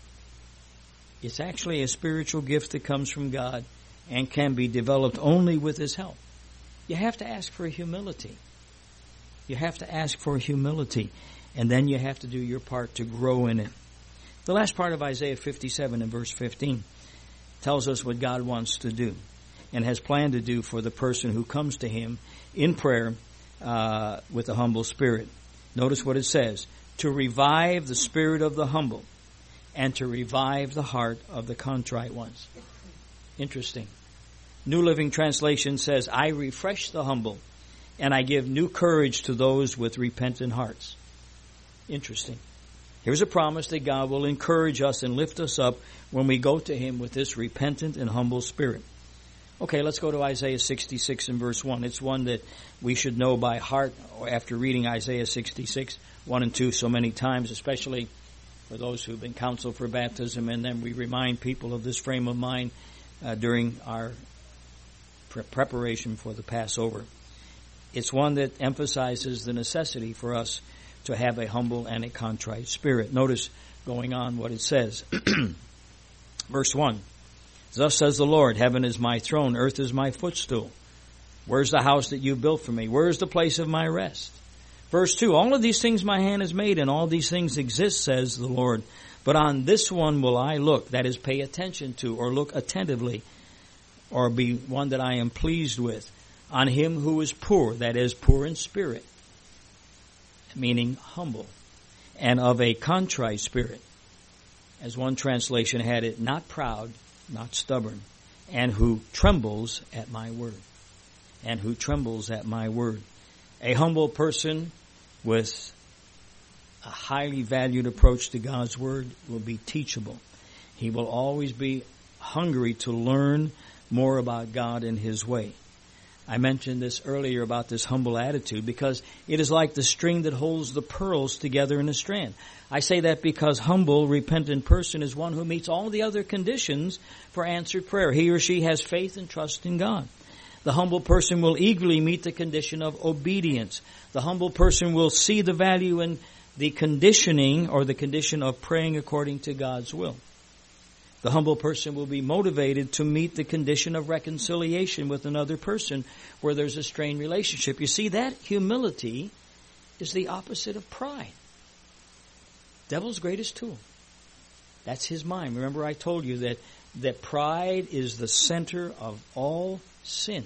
It's actually a spiritual gift that comes from God and can be developed only with his help. You have to ask for humility. You have to ask for humility, and then you have to do your part to grow in it. The last part of Isaiah fifty-seven and verse fifteen tells us what God wants to do and has planned to do for the person who comes to him in prayer uh, with a humble spirit. Notice what it says, to revive the spirit of the humble and to revive the heart of the contrite ones. Interesting. New Living Translation says, I refresh the humble and I give new courage to those with repentant hearts. Interesting. Here's a promise that God will encourage us and lift us up when we go to him with this repentant and humble spirit. Okay, let's go to Isaiah sixty-six and verse one. It's one that we should know by heart after reading Isaiah sixty-six, one and two so many times, especially for those who've been counseled for baptism, and then we remind people of this frame of mind uh, during our pre- preparation for the Passover. It's one that emphasizes the necessity for us to have a humble and a contrite spirit. Notice going on what it says. Verse one. Thus says the Lord, heaven is my throne, earth is my footstool. Where's the house that you built for me? Where's the place of my rest? Verse two, all of these things my hand has made, and all these things exist, says the Lord. But on this one will I look, that is, pay attention to, or look attentively, or be one that I am pleased with. On him who is poor, that is, poor in spirit, meaning humble, and of a contrite spirit, as one translation had it, not proud, not stubborn, and who trembles at my word. And who trembles at my word. A humble person with a highly valued approach to God's word will be teachable. He will always be hungry to learn more about God and his way. I mentioned this earlier about this humble attitude because it is like the string that holds the pearls together in a strand. I say that because humble, repentant person is one who meets all the other conditions for answered prayer. He or she has faith and trust in God. The humble person will eagerly meet the condition of obedience. The humble person will see the value in the conditioning or the condition of praying according to God's will. The humble person will be motivated to meet the condition of reconciliation with another person where there's a strained relationship. You see, that humility is the opposite of pride. Devil's greatest tool. That's his mind. Remember I told you that, that pride is the center of all sin.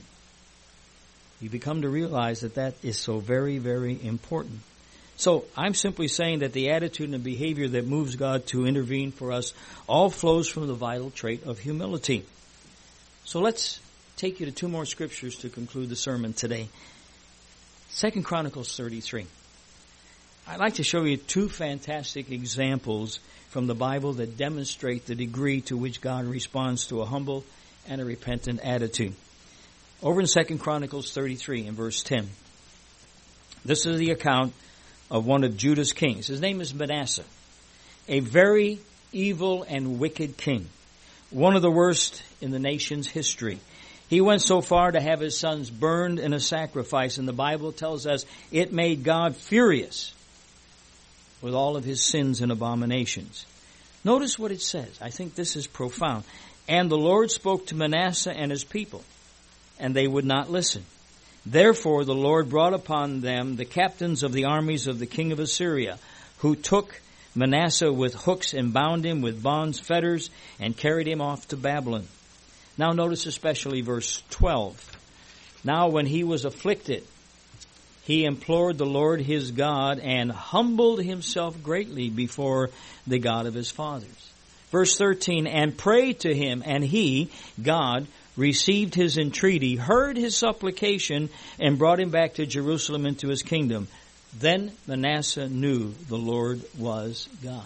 You become to realize that that is so very, very important. So I'm simply saying that the attitude and behavior that moves God to intervene for us all flows from the vital trait of humility. So let's take you to two more scriptures to conclude the sermon today. Second Chronicles thirty-three. I'd like to show you two fantastic examples from the Bible that demonstrate the degree to which God responds to a humble and a repentant attitude. Over in Second Chronicles thirty-three in verse ten. This is the account of one of Judah's kings. His name is Manasseh, a very evil and wicked king, one of the worst in the nation's history. He went so far to have his sons burned in a sacrifice, and the Bible tells us it made God furious with all of his sins and abominations. Notice what it says. I think this is profound. And the Lord spoke to Manasseh and his people, and they would not listen. Therefore the Lord brought upon them the captains of the armies of the king of Assyria, who took Manasseh with hooks and bound him with bonds, fetters, and carried him off to Babylon. Now notice especially verse twelve. Now when he was afflicted, he implored the Lord his God and humbled himself greatly before the God of his fathers. Verse thirteen, and prayed to him, and he, God, received his entreaty, heard his supplication, and brought him back to Jerusalem into his kingdom. Then Manasseh knew the Lord was God.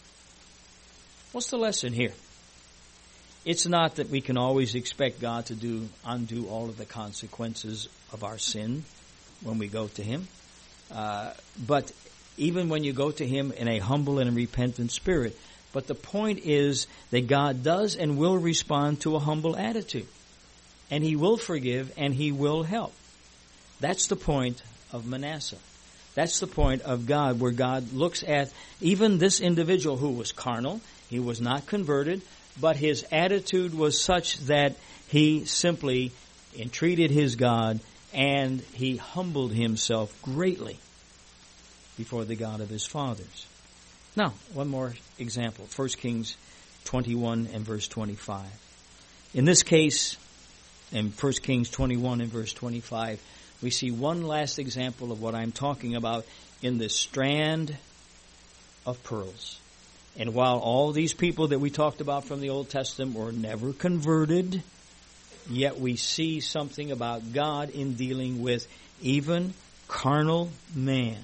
What's the lesson here? It's not that we can always expect God to do undo all of the consequences of our sin when we go to him. Uh, but even when you go to him in a humble and a repentant spirit. But the point is that God does and will respond to a humble attitude. And he will forgive and he will help. That's the point of Manasseh. That's the point of God, where God looks at even this individual who was carnal. He was not converted, but his attitude was such that he simply entreated his God and he humbled himself greatly before the God of his fathers. Now, one more example. First Kings twenty-one and verse twenty-five. In this case, in First Kings twenty-one and verse twenty-five, we see one last example of what I'm talking about in this strand of pearls. And while all these people that we talked about from the Old Testament were never converted, yet we see something about God in dealing with even carnal man.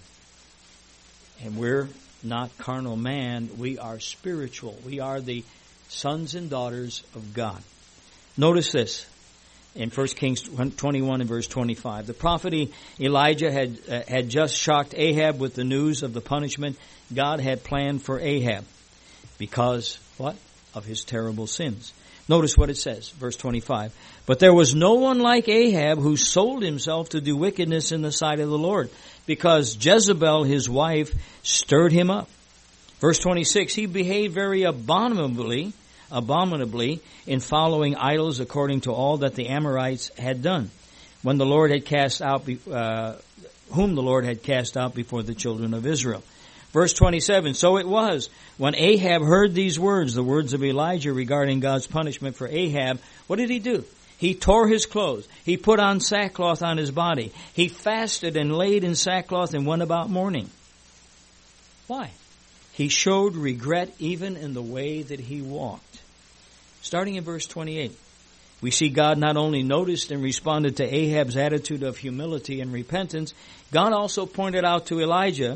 And we're not carnal man, we are spiritual. We are the sons and daughters of God. Notice this in First Kings twenty-one and verse twenty-five. The prophet Elijah had uh, had just shocked Ahab with the news of the punishment God had planned for Ahab because, what? Of his terrible sins. Notice what it says, verse twenty-five. But there was no one like Ahab who sold himself to do wickedness in the sight of the Lord, because Jezebel, his wife, stirred him up. Verse twenty-six, he behaved very abominably, abominably in following idols according to all that the Amorites had done, when the Lord had cast out, uh, whom the Lord had cast out before the children of Israel. Verse twenty-seven, so it was, when Ahab heard these words, the words of Elijah regarding God's punishment for Ahab, what did he do? He tore his clothes. He put on sackcloth on his body. He fasted and laid in sackcloth and went about mourning. Why? He showed regret even in the way that he walked. Starting in verse twenty-eight, we see God not only noticed and responded to Ahab's attitude of humility and repentance, God also pointed out to Elijah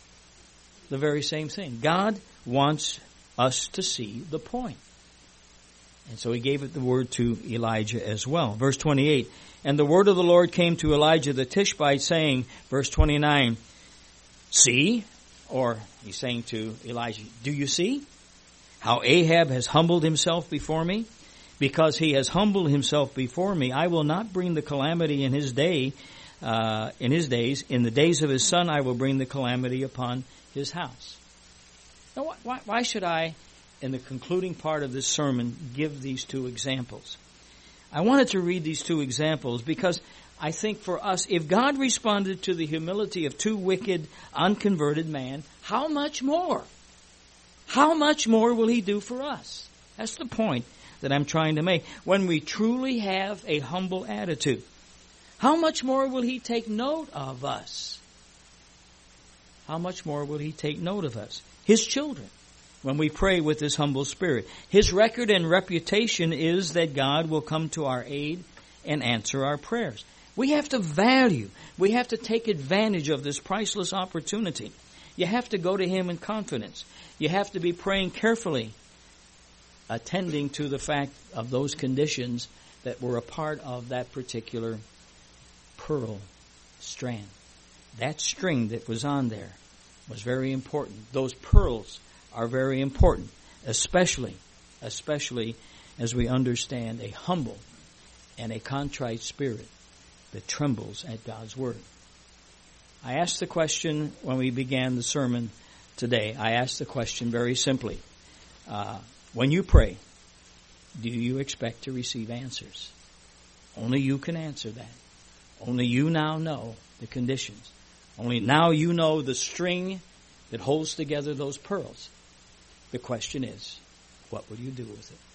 the very same thing. God wants us to see the point. And so he gave it the word to Elijah as well. Verse twenty-eight, and the word of the Lord came to Elijah the Tishbite, saying, verse twenty-nine, see, or he's saying to Elijah, do you see how Ahab has humbled himself before me? Because he has humbled himself before me, I will not bring the calamity in his day, uh, in his days. In the days of his son, I will bring the calamity upon his house. Now, why, why should I, in the concluding part of this sermon, give these two examples? I wanted to read these two examples because I think for us, if God responded to the humility of two wicked, unconverted men, how much more? How much more will he do for us? That's the point that I'm trying to make. When we truly have a humble attitude, how much more will he take note of us? How much more will he take note of us? His children, when we pray with this humble spirit. His record and reputation is that God will come to our aid and answer our prayers. We have to value, we have to take advantage of this priceless opportunity. You have to go to Him in confidence. You have to be praying carefully, attending to the fact of those conditions that were a part of that particular pearl strand. That string that was on there was very important. Those pearls are very important, especially, especially as we understand a humble and a contrite spirit that trembles at God's word. I asked the question when we began the sermon today. I asked the question very simply. Uh, when you pray, do you expect to receive answers? Only you can answer that. Only you now know the conditions. Only now you know the string that holds together those pearls. The question is, what will you do with it?